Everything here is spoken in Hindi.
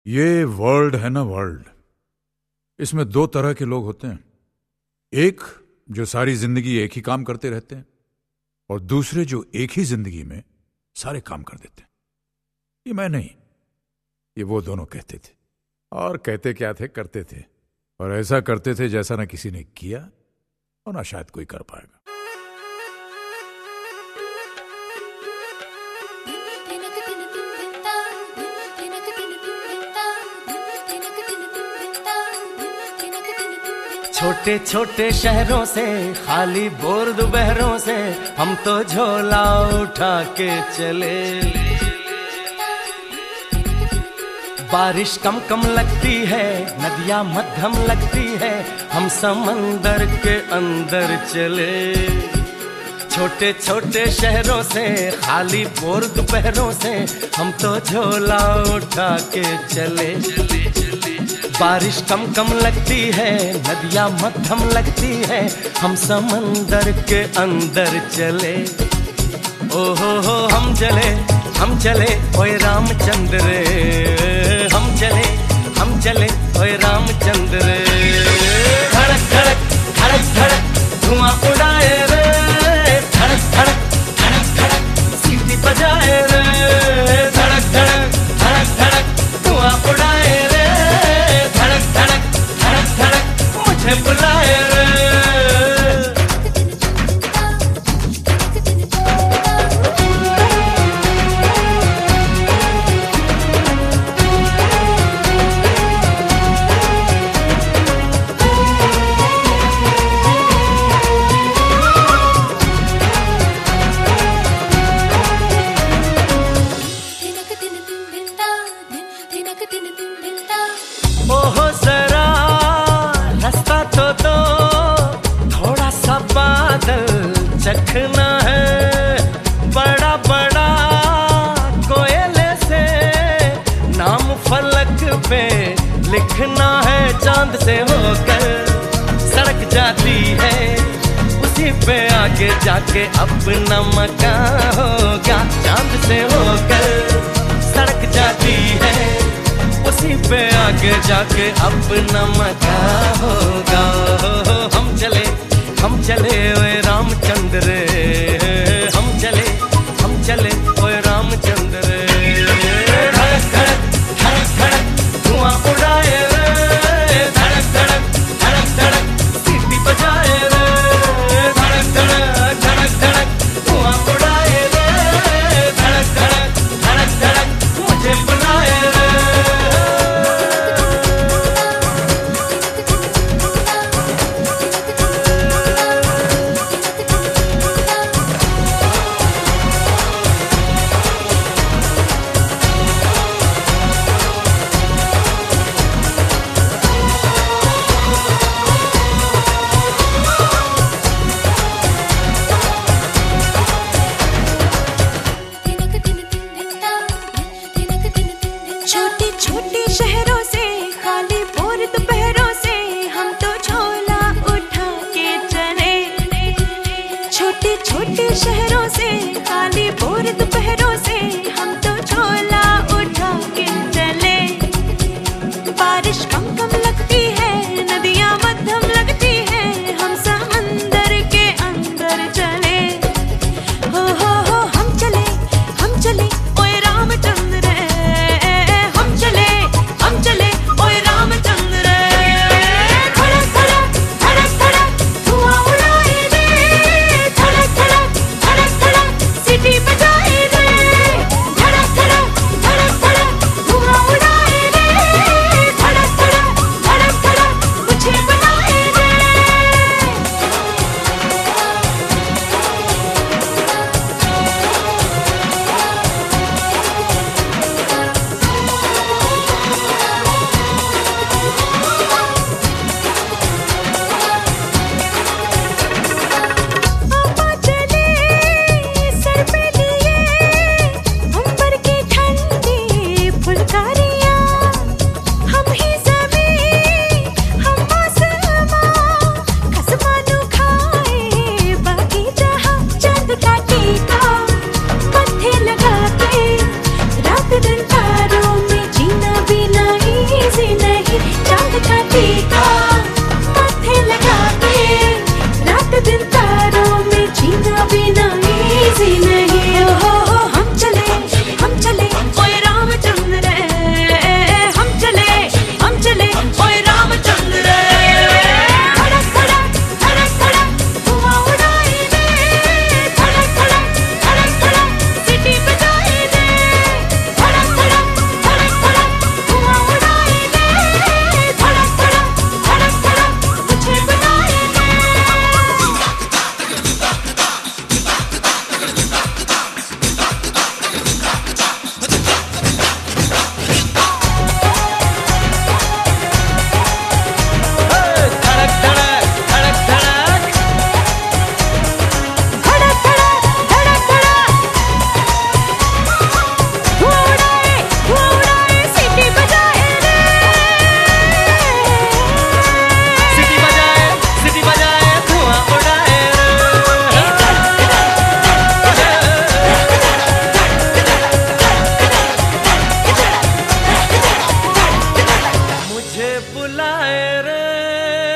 ये वर्ल्ड है ना, वर्ल्ड, इसमें दो तरह के लोग होते हैं। एक जो सारी जिंदगी एक ही काम करते रहते हैं, और दूसरे जो एक ही जिंदगी में सारे काम कर देते हैं। ये मैं नहीं, ये वो दोनों कहते थे। और कहते क्या थे, करते थे, और ऐसा करते थे जैसा ना किसी ने किया और ना शायद कोई कर पाएगा। छोटे छोटे शहरों से, खाली बोर दोपहरों से, हम तो झोला उठा के चले। बारिश कम कम लगती है, नदियां मध्यम लगती है, हम समंदर के अंदर चले। छोटे छोटे शहरों से, खाली बोर दोपहरों से, हम तो झोला उठा के चले। बारिश कम कम लगती है, नदियां मध्यम लगती है, हम समंदर के अंदर चले। ओ हो हम चले ओए रामचंद्र रे, हम चले ओए रामचंद्र रे। धड़क धड़क धड़क धड़क धुआं उड़ाए रे, धड़क धड़क धड़क धड़क सीटी बजाए रे, धड़क धड़क धड़क धड़क धुआं उड़ाए रे, धड़क धड़क धड़क धड़क मुझे बुलाए रे। ओहो जरा रास्ता तो दो, थोड़ा सा बादल चखना है। बड़ा बड़ा कोयले से नाम फलक पे लिखना है। चांद से होकर सड़क जाती है, उसी पे आगे जाके अपना मकान होगा। चांद से होकर सड़क जाती है, उसी पे आगे जाके अपना मकान होगा। हम चले ओए रामचंद्र रे, हम चले ओए रामचंद्र रे। धड़क धड़क धड़क धड़क धुआं उड़ाए रे, धड़क धड़क धड़क धड़क सीटी बजाए रे, धड़क धड़क धड़क धड़क धुआं उड़ाए रे, धड़क धड़क धड़क धड़क मुझे बुलाए रे। छोटे छोटे शहरों से, खाली बोर दोपहरों से, हम तो झोला उठा के चले। छोटे छोटे शहरों से, खाली बोर दोपहरों से, हम तो झोला उठा के चले। बारिश कम कम लगती है, नदियां मध्यम लगती है, हम समंदर के अंदर चले। हो हम चले ओए रामचंद्र रे, हम चले ओए रामचंद्र रे। धड़क धड़क धड़क धड़क धुआं उड़ाए रे, धड़क धड़क धड़क धड़क सीटी बजाए रे, बुलाए रे।